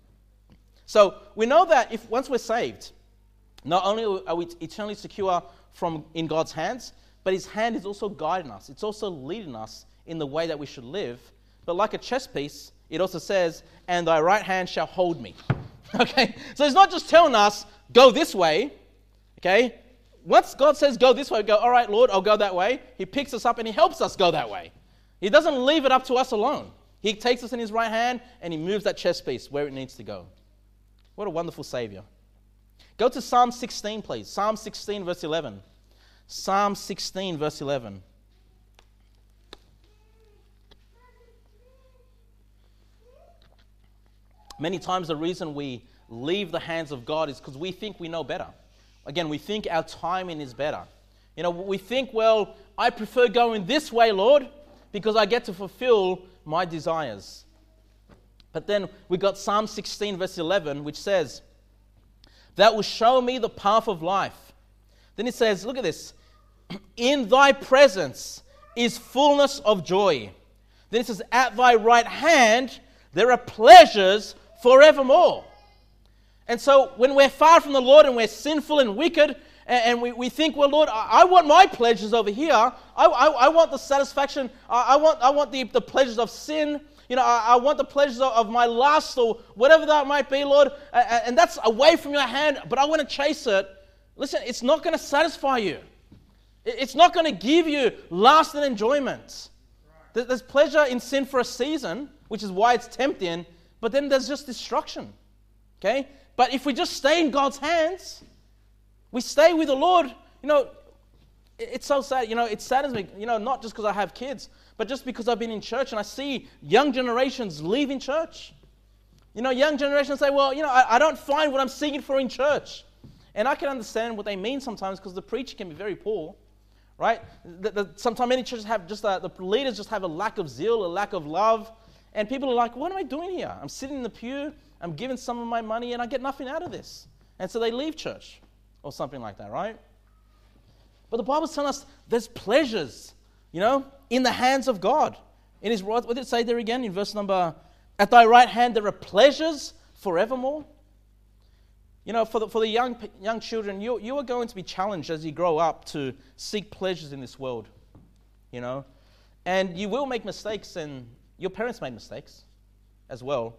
So we know that if once we're saved, not only are we eternally secure from in God's hands, but his hand is also guiding us. It's also leading us in the way that we should live. But like a chess piece, it also says, "And thy right hand shall hold me." Okay? So it's not just telling us, go this way, okay? once God says go this way, we go, all right, Lord, I'll go that way. He picks us up and he helps us go that way. He doesn't leave it up to us alone. He takes us in his right hand and he moves that chess piece where it needs to go. What a wonderful Savior. Go to Psalm sixteen, please. Psalm sixteen, verse eleven. Psalm sixteen, verse eleven. Many times the reason we leave the hands of God is because we think we know better. Again, we think our timing is better. You know, we think, well, I prefer going this way, Lord, because I get to fulfill my desires. But then we got Psalm sixteen, verse eleven, which says, that will show me the path of life. Then it says, look at this, in thy presence is fullness of joy. Then it says, at thy right hand there are pleasures forevermore. And so when we're far from the Lord and we're sinful and wicked, and, and we, we think, well, Lord, I, I want my pleasures over here. I, I, I want the satisfaction. I, I want I want the, the pleasures of sin. You know, I, I want the pleasures of, of my lust or whatever that might be, Lord. Uh, and that's away from your hand, but I want to chase it. Listen, it's not going to satisfy you. It, it's not going to give you lasting enjoyment. Right. There's pleasure in sin for a season, which is why it's tempting, but then there's just destruction. Okay? But if we just stay in God's hands, we stay with the Lord, you know, it's so sad. You know, it saddens me, you know, not just because I have kids, but just because I've been in church and I see young generations leaving church. You know, young generations say, well, you know, I, I don't find what I'm seeking for in church. And I can understand what they mean sometimes because the preacher can be very poor, right? The, the, sometimes many churches have just, a, the leaders just have a lack of zeal, a lack of love. And people are like, what am I doing here? I'm sitting in the pew, I'm giving some of my money, and I get nothing out of this. And so they leave church or something like that, right? But the Bible's telling us there's pleasures, you know, in the hands of God. In his right, what did it say there again in verse number, at thy right hand there are pleasures forevermore. You know, for the, for the young young children, you, you are going to be challenged as you grow up to seek pleasures in this world, you know. And you will make mistakes, and your parents made mistakes as well.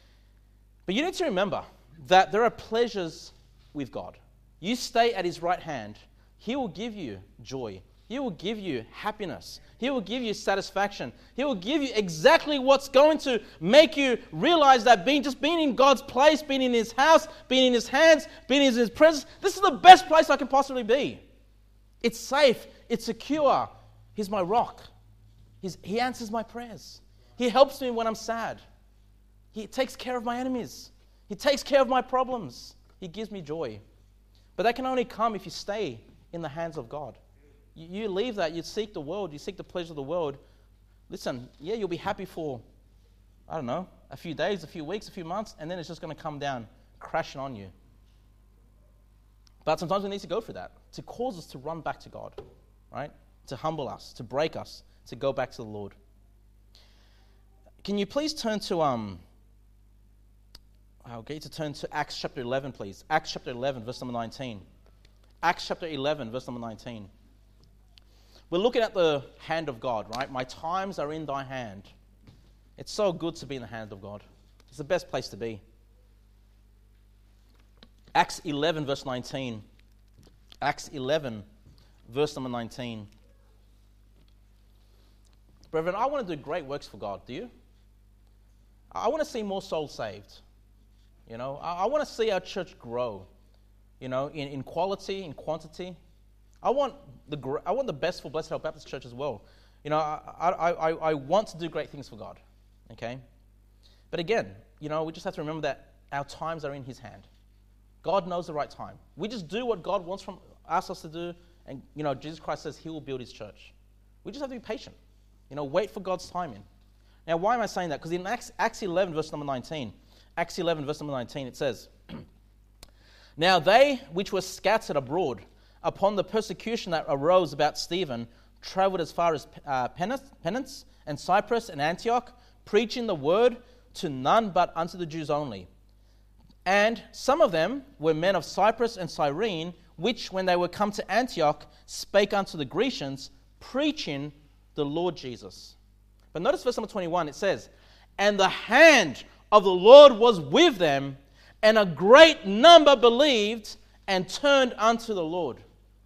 But you need to remember that there are pleasures with God. You stay at his right hand, he will give you joy. He will give you happiness. He will give you satisfaction. He will give you exactly what's going to make you realize that being just being in God's place, being in his house, being in his hands, being in his presence, this is the best place I can possibly be. It's safe. It's secure. He's my rock. He's, he answers my prayers. He helps me when I'm sad. He takes care of my enemies. He takes care of my problems. He gives me joy. But that can only come if you stay in the hands of God. You, you leave that, you seek the world, you seek the pleasure of the world. Listen, yeah, you'll be happy for, I don't know, a few days, a few weeks, a few months, and then it's just going to come down, crashing on you. But sometimes we need to go through that to cause us to run back to God, right? To humble us, to break us, to go back to the Lord. Can you please turn to, um, I'll get you to turn to Acts chapter eleven, please. Acts chapter eleven, verse number nineteen. Acts chapter eleven, verse number nineteen. We're looking at the hand of God, right? My times are in thy hand. It's so good to be in the hand of God. It's the best place to be. Acts eleven, verse nineteen. Acts eleven, verse number nineteen. Brethren, I want to do great works for God. Do you? I want to see more souls saved. You know, I, I want to see our church grow. You know, in, in quality, in quantity. I want the I want the best for Blessed Hope Baptist Church as well. You know, I, I, I, I want to do great things for God. Okay? But again, you know, we just have to remember that our times are in his hand. God knows the right time. We just do what God wants from asks us to do, and you know, Jesus Christ says he will build his church. We just have to be patient. You know, wait for God's timing. Now, why am I saying that? Because in Acts, Acts eleven, verse number nineteen, Acts eleven, verse number nineteen, it says, now they which were scattered abroad upon the persecution that arose about Stephen travelled as far as uh, Penance and Cyprus and Antioch, preaching the word to none but unto the Jews only. And some of them were men of Cyprus and Cyrene, which, when they were come to Antioch, spake unto the Grecians, preaching the Lord Jesus. But notice verse number twenty-one, it says, and the hand of the Lord was with them, and a great number believed and turned unto the Lord.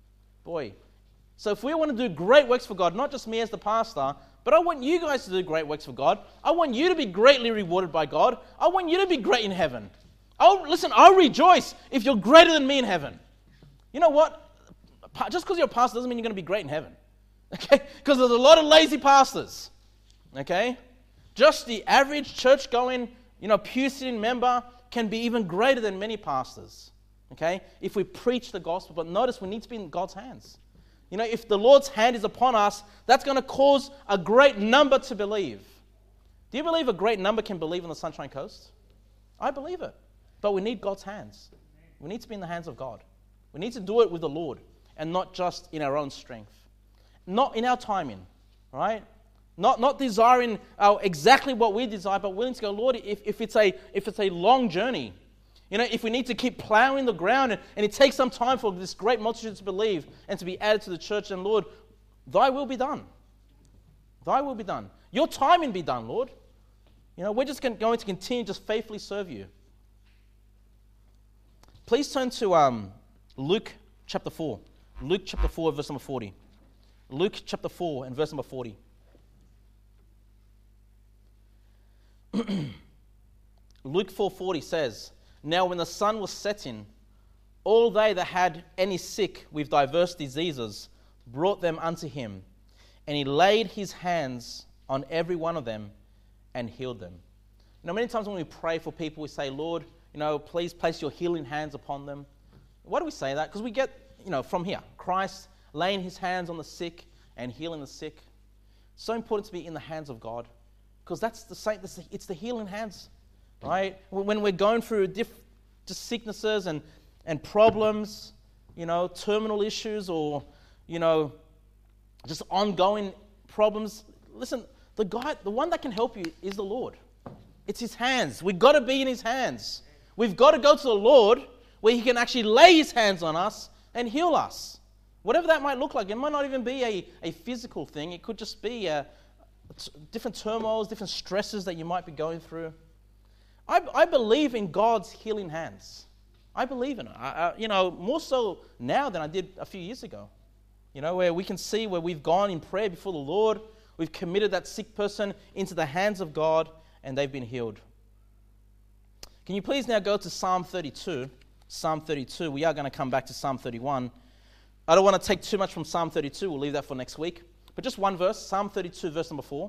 Boy. So if we want to do great works for God, not just me as the pastor, but I want you guys to do great works for God. I want you to be greatly rewarded by God. I want you to be great in heaven. I'll, listen, I'll rejoice if you're greater than me in heaven. You know what? Just because you're a pastor doesn't mean you're going to be great in heaven. Okay? Because there's a lot of lazy pastors. Okay? Just the average church-going, you know, pew-sitting member can be even greater than many pastors. Okay? If we preach the gospel. But notice we need to be in God's hands. You know, if the Lord's hand is upon us, that's going to cause a great number to believe. Do you believe a great number can believe on the Sunshine Coast? I believe it. But we need God's hands. We need to be in the hands of God. We need to do it with the Lord and not just in our own strength. Not in our timing, right? Not not desiring uh, exactly what we desire, but willing to go, Lord, if, if, it's a, if it's a long journey, you know, if we need to keep plowing the ground and, and it takes some time for this great multitude to believe and to be added to the church, and Lord, thy will be done. Thy will be done. Your timing be done, Lord. You know, we're just going to continue to just faithfully serve you. Please turn to um, Luke chapter four. Luke chapter four, verse number forty. Luke chapter four and verse number forty. Luke four forty says, Now when the sun was setting, all they that had any sick with diverse diseases brought them unto him, and he laid his hands on every one of them and healed them. You know, many times when we pray for people, we say, Lord, you know, please place your healing hands upon them. Why do we say that? Because we get, you know, from here, Christ laying his hands on the sick and healing the sick. It's so important to be in the hands of God, because that's the same. It's the healing hands, right? When we're going through diff, just sicknesses and and problems, you know, terminal issues, or you know, just ongoing problems. Listen, the guy, the one that can help you is the Lord. It's his hands. We've got to be in his hands. We've got to go to the Lord where he can actually lay his hands on us and heal us. Whatever that might look like. It might not even be a, a physical thing. It could just be a, different turmoils, different stresses that you might be going through. I, I believe in God's healing hands. I believe in it. I, I, you know, more so now than I did a few years ago. You know, where we can see where we've gone in prayer before the Lord. We've committed that sick person into the hands of God, and they've been healed. Can you please now go to Psalm thirty-two? Psalm thirty-two. We are going to come back to Psalm thirty-one. I don't want to take too much from Psalm thirty-two. We'll leave that for next week. But just one verse, Psalm thirty-two, verse number four.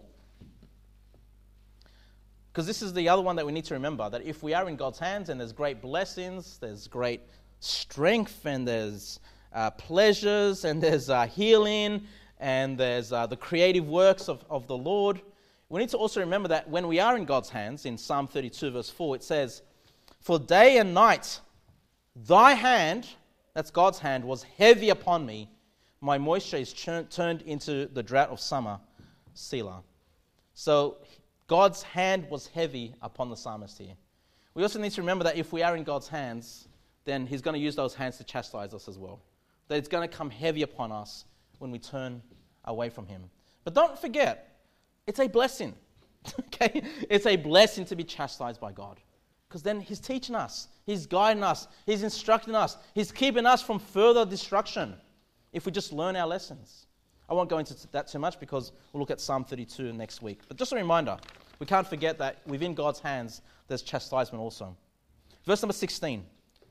Because this is the other one that we need to remember, that if we are in God's hands and there's great blessings, there's great strength, and there's uh, pleasures, and there's uh, healing, and there's uh, the creative works of, of the Lord, we need to also remember that when we are in God's hands, in Psalm thirty-two, verse four, it says, For day and night thy hand, that's God's hand, was heavy upon me. My moisture is churn, turned into the drought of summer. Selah. So God's hand was heavy upon the psalmist here. We also need to remember that if we are in God's hands, then he's going to use those hands to chastise us as well. That it's going to come heavy upon us when we turn away from him. But don't forget, it's a blessing. Okay? It's a blessing to be chastised by God. Because then he's teaching us, he's guiding us, he's instructing us, he's keeping us from further destruction if we just learn our lessons. I won't go into that too much because we'll look at Psalm thirty-two next week. But just a reminder, we can't forget that within God's hands, there's chastisement also. Verse number sixteen.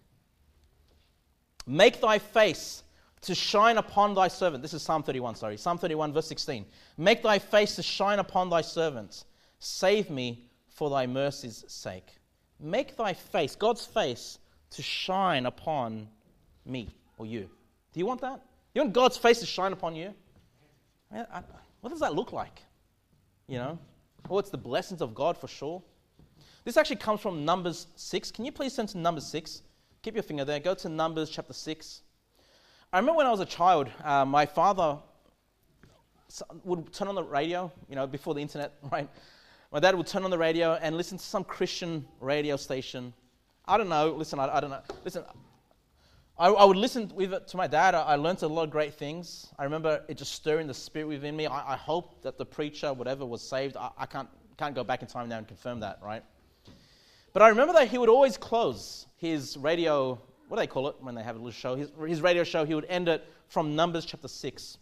Make thy face to shine upon thy servant. This is Psalm thirty-one, sorry. Psalm thirty-one, verse sixteen. Make thy face to shine upon thy servants. Save me for thy mercy's sake. Make thy face, God's face, to shine upon me or you. Do you want that? You want God's face to shine upon you? I mean, I, what does that look like? You know? Well, it's the blessings of God for sure. This actually comes from Numbers six. Can you please turn to Numbers six? Keep your finger there. Go to Numbers chapter six. I remember when I was a child, uh, my father would turn on the radio, you know, before the internet, right? My dad would turn on the radio and listen to some Christian radio station. I don't know. Listen, I, I don't know. Listen, I, I would listen with it to my dad. I, I learned a lot of great things. I remember it just stirring the spirit within me. I, I hope that the preacher, whatever, was saved. I, I can't can't go back in time now and confirm that, right? But I remember that he would always close his radio what do they call it when they have a little show? His, his radio show, he would end it from Numbers chapter six.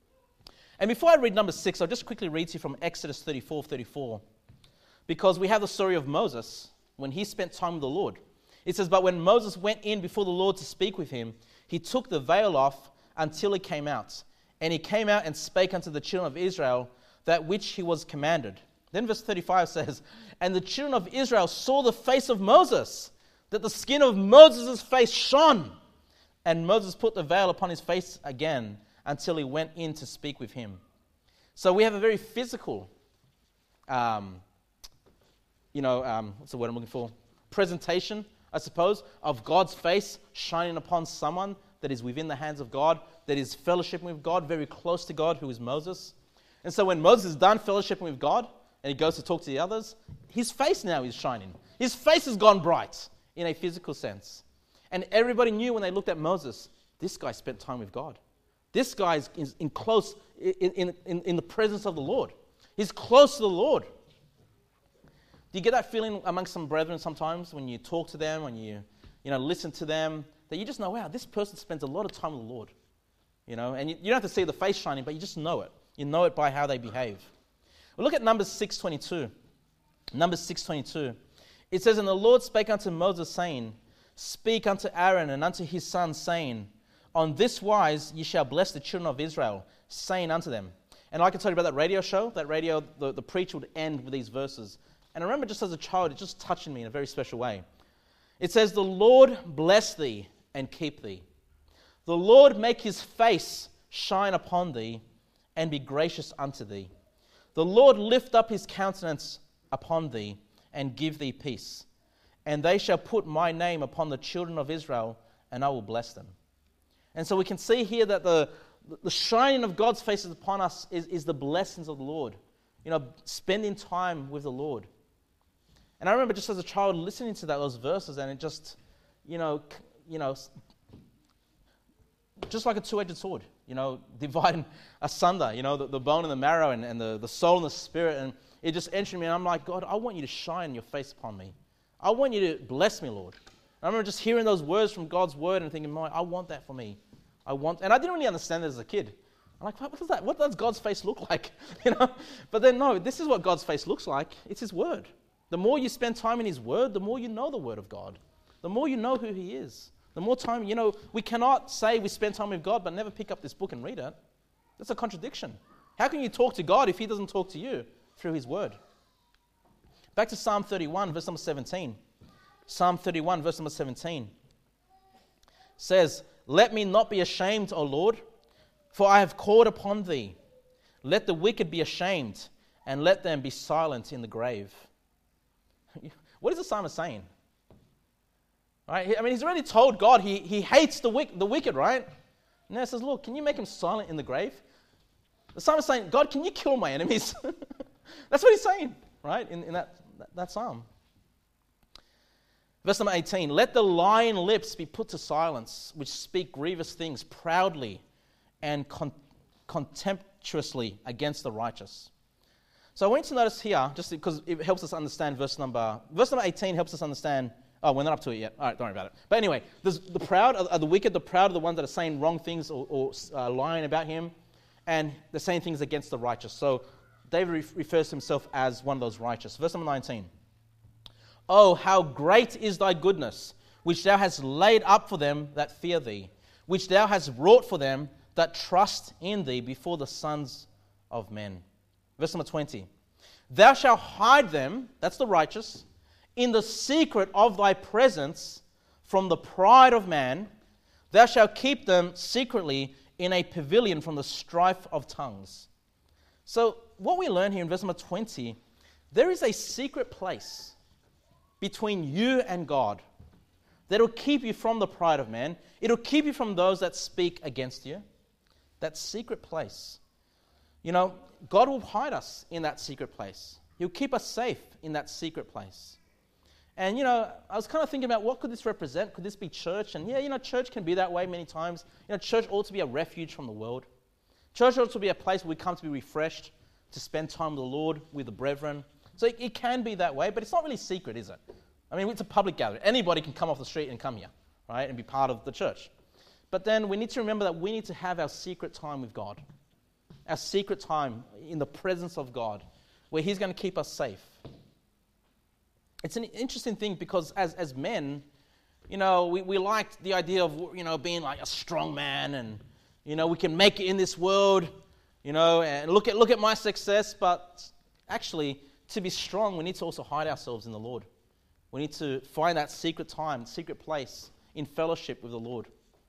And before I read Numbers six, I'll just quickly read to you from Exodus thirty-four thirty-four. Because we have the story of Moses when he spent time with the Lord. It says, but when Moses went in before the Lord to speak with him, he took the veil off until he came out. And he came out and spake unto the children of Israel that which he was commanded. Then verse thirty-five says, and the children of Israel saw the face of Moses, that the skin of Moses' face shone. And Moses put the veil upon his face again until he went in to speak with him. So we have a very physical, um, you know, um, what's the word I'm looking for? Presentation, I suppose, of God's face shining upon someone that is within the hands of God, that is fellowshipping with God, very close to God, who is Moses. And so when Moses is done fellowshipping with God, and he goes to talk to the others, his face now is shining. His face has gone bright in a physical sense. And everybody knew when they looked at Moses, this guy spent time with God. This guy is in close, in, in, in, in the presence of the Lord. He's close to the Lord. Do you get that feeling amongst some brethren sometimes when you talk to them, when you, you know, listen to them, that you just know, wow, this person spends a lot of time with the Lord. You know, and you, you don't have to see the face shining, but you just know it. You know it by how they behave. Well, look at Numbers six twenty-two. Numbers six twenty-two. It says, and the Lord spake unto Moses, saying, speak unto Aaron and unto his sons, saying, on this wise ye shall bless the children of Israel, saying unto them. And I can tell you about that radio show. That radio, the, the preacher would end with these verses. And I remember just as a child, it just touched me in a very special way. It says, the Lord bless thee and keep thee. The Lord make his face shine upon thee and be gracious unto thee. The Lord lift up his countenance upon thee and give thee peace. And they shall put my name upon the children of Israel, and I will bless them. And so we can see here that the, the shining of God's face upon us is, is the blessings of the Lord. You know, spending time with the Lord. And I remember just as a child listening to that, those verses, and it just, you know, you know, just like a two-edged sword, you know, dividing asunder, you know, the, the bone and the marrow and, and the, the soul and the spirit. And it just entered me, and I'm like, God, I want you to shine your face upon me. I want you to bless me, Lord. And I remember just hearing those words from God's word and thinking, I want that for me. I want, and I didn't really understand it as a kid. I'm like, what is that? What does God's face look like? You know? But then, no, this is what God's face looks like. It's his word. The more you spend time in his word, the more you know the word of God. The more you know who he is. The more time, you know, we cannot say we spend time with God but never pick up this book and read it. That's a contradiction. How can you talk to God if he doesn't talk to you through his word? Back to Psalm thirty-one, verse number seventeen. Psalm thirty-one, verse number seventeen says, let me not be ashamed, O Lord, for I have called upon thee. Let the wicked be ashamed, and let them be silent in the grave. What is the psalmist saying? Right? I mean, he's already told God he, he hates the, wick, the wicked, right? And now he says, look, can you make him silent in the grave? The psalmist is saying, God, can you kill my enemies? That's what he's saying, right, in, in that, that, that psalm. Verse number eighteen, let the lying lips be put to silence, which speak grievous things proudly and con- contemptuously against the righteous. So I want you to notice here, just because it helps us understand verse number, verse number eighteen helps us understand, oh, we're not up to it yet. All right, don't worry about it. But anyway, there's the proud are the wicked, the proud are the ones that are saying wrong things or, or uh, lying about him, and they're saying things against the righteous. So David re- refers to himself as one of those righteous. Verse number nineteen. Oh, how great is thy goodness, which thou hast laid up for them that fear thee, which thou hast wrought for them that trust in thee before the sons of men. Verse number twenty. Thou shalt hide them, that's the righteous, in the secret of thy presence from the pride of man. Thou shalt keep them secretly in a pavilion from the strife of tongues. So what we learn here in verse number twenty, there is a secret place between you and God that will keep you from the pride of man. It'll keep you from those that speak against you. That secret place. You know, God will hide us in that secret place. He'll keep us safe in that secret place. And, you know, I was kind of thinking about what could this represent? Could this be church? And yeah, you know, church can be that way many times. You know, church ought to be a refuge from the world. Church ought to be a place where we come to be refreshed, to spend time with the Lord, with the brethren. So it, it can be that way, but it's not really secret, is it? I mean, it's a public gathering. Anybody can come off the street and come here, right, and be part of the church. But then we need to remember that we need to have our secret time with God, our secret time in the presence of God, where He's going to keep us safe. It's an interesting thing because as, as men, you know, we, we like the idea of, you know, being like a strong man and, you know, we can make it in this world, you know, and look at look at my success. But actually, to be strong, we need to also hide ourselves in the Lord. We need to find that secret time, secret place in fellowship with the Lord.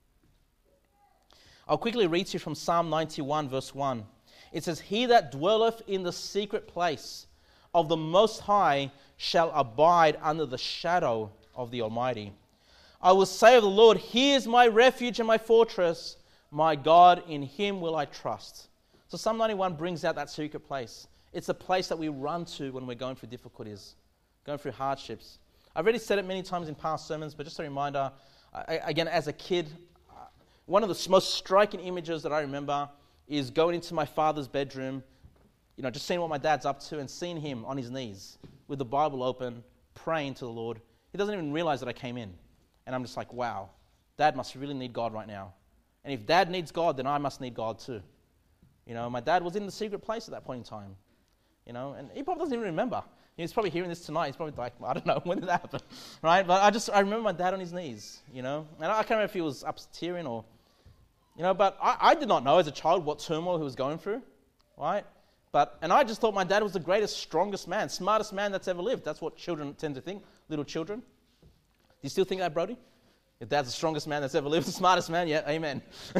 I'll quickly read to you from Psalm ninety-one, verse one. It says, "He that dwelleth in the secret place of the Most High shall abide under the shadow of the Almighty. I will say of the Lord, He is my refuge and my fortress, my God, in Him will I trust." So Psalm ninety-one brings out that secret place. It's a place that we run to when we're going through difficulties, going through hardships. I've already said it many times in past sermons, but just a reminder, I, again, as a kid, one of the most striking images that I remember is going into my father's bedroom, you know, just seeing what my dad's up to and seeing him on his knees with the Bible open, praying to the Lord. He doesn't even realize that I came in. And I'm just like, wow, Dad must really need God right now. And if Dad needs God, then I must need God too. You know, my dad was in the secret place at that point in time. You know, and he probably doesn't even remember. He's probably hearing this tonight. He's probably like, I don't know, when did that happen? Right? But I just, I remember my dad on his knees, you know. And I can't remember if he was up tearing or, you know, but I, I did not know as a child what turmoil he was going through, right? But, and I just thought my dad was the greatest, strongest man, smartest man that's ever lived. That's what children tend to think, little children. Do you still think that, Brody? Your dad's the strongest man that's ever lived, the smartest man? Yeah, amen.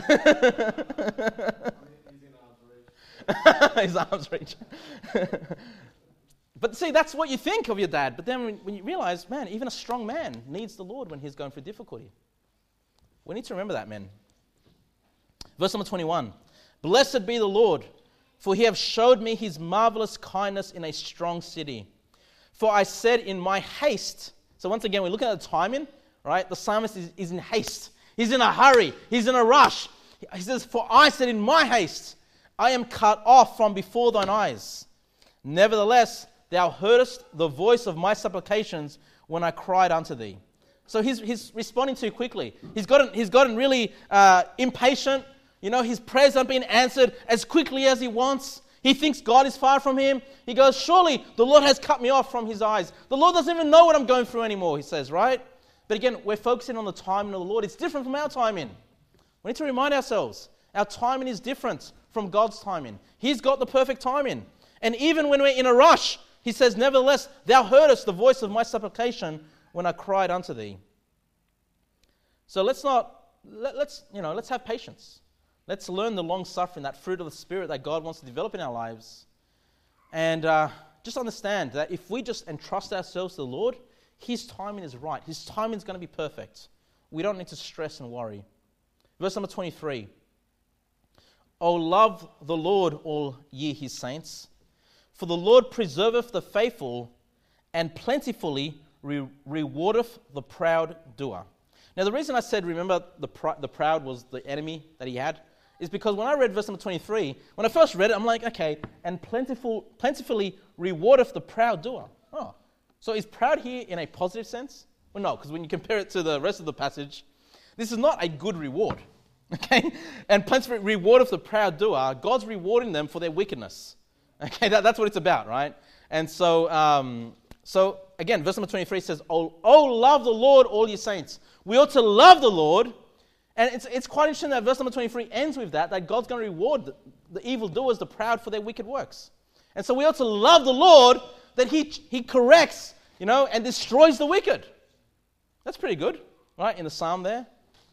His arms reach. But see, that's what you think of your dad. But then when, when you realize, man, even a strong man needs the Lord when he's going through difficulty. We need to remember that, men. Verse number twenty-one. "Blessed be the Lord, for He hath showed me His marvelous kindness in a strong city. For I said in my haste," so once again, we look at the timing, right? The psalmist is, is in haste. He's in a hurry. He's in a rush. He says, "For I said in my haste, I am cut off from before thine eyes. Nevertheless, thou heardest the voice of my supplications when I cried unto thee." So he's, he's responding too quickly. He's gotten, he's gotten really uh, impatient. You know, his prayers aren't being answered as quickly as he wants. He thinks God is far from him. He goes, surely the Lord has cut me off from His eyes. The Lord doesn't even know what I'm going through anymore, he says, right? But again, we're focusing on the timing of the Lord. It's different from our timing. We need to remind ourselves, our timing is different from God's timing. He's got the perfect timing. And even when we're in a rush, He says, "Nevertheless, thou heardest the voice of my supplication when I cried unto thee." So let's not, let, let's, you know, let's have patience. Let's learn the long suffering, that fruit of the Spirit that God wants to develop in our lives. And uh, just understand that if we just entrust ourselves to the Lord, His timing is right. His timing is going to be perfect. We don't need to stress and worry. Verse number twenty-three. "O love the Lord, all ye His saints, for the Lord preserveth the faithful, and plentifully re- rewardeth the proud doer." Now, the reason I said, remember, the, pr- the proud was the enemy that he had, is because when I read verse number twenty-three, when I first read it, I'm like, okay, "and plentiful, plentifully rewardeth the proud doer." Oh, so is proud here in a positive sense? Well, no, because when you compare it to the rest of the passage, this is not a good reward, okay? "And plentifully rewardeth the proud doer," God's rewarding them for their wickedness. Okay, that, that's what it's about, right? And so, um, so again, verse number twenty-three says, oh, oh, love the Lord, all ye saints." We ought to love the Lord. And it's it's quite interesting that verse number twenty-three ends with that, that God's going to reward the, the evildoers, the proud, for their wicked works. And so we ought to love the Lord, that He He corrects, you know, and destroys the wicked. That's pretty good, right, in the psalm there.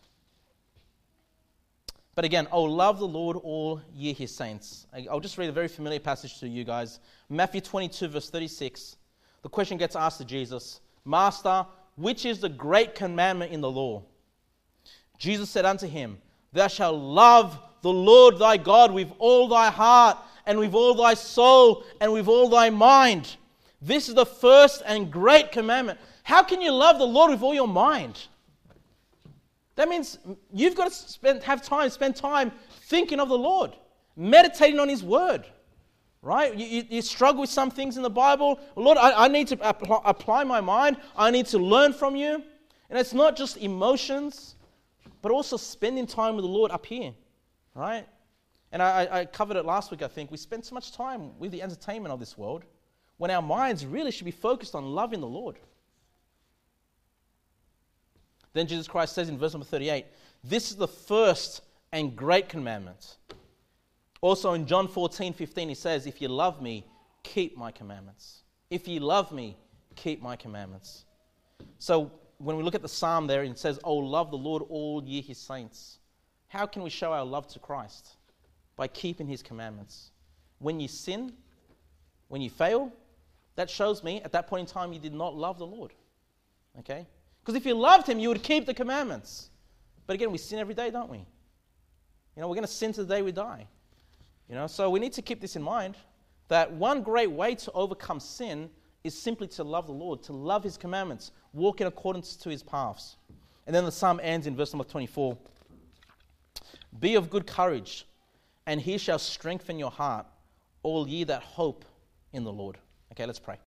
But again, "Oh, love the Lord, all ye His saints." I'll just read a very familiar passage to you guys. Matthew twenty-two, verse thirty-six. The question gets asked to Jesus, "Master, which is the great commandment in the law?" Jesus said unto him, "Thou shalt love the Lord thy God with all thy heart, and with all thy soul, and with all thy mind. This is the first and great commandment." How can you love the Lord with all your mind? That means you've got to spend, have time, spend time thinking of the Lord, meditating on His Word, right? You, you, you struggle with some things in the Bible. Lord, I, I need to apply, apply my mind. I need to learn from you. And it's not just emotions, but also spending time with the Lord up here, right? And I, I covered it last week, I think. We spend so much time with the entertainment of this world when our minds really should be focused on loving the Lord. Then Jesus Christ says in verse number thirty-eight, this is the first and great commandment. Also in John fourteen fifteen, he says, if you love me, keep my commandments. If you love me, keep my commandments. So when we look at the psalm there, it says, oh, love the Lord, all ye his saints. How can we show our love to Christ? By keeping his commandments. When you sin, when you fail, that shows me at that point in time you did not love the Lord. Okay? Because if you loved him, you would keep the commandments. But again, we sin every day, don't we? You know, we're going to sin to the day we die. You know, so we need to keep this in mind, that one great way to overcome sin is simply to love the Lord, to love his commandments, walk in accordance to his paths. And then the psalm ends in verse number twenty-four. Be of good courage, and he shall strengthen your heart, all ye that hope in the Lord. Okay, let's pray.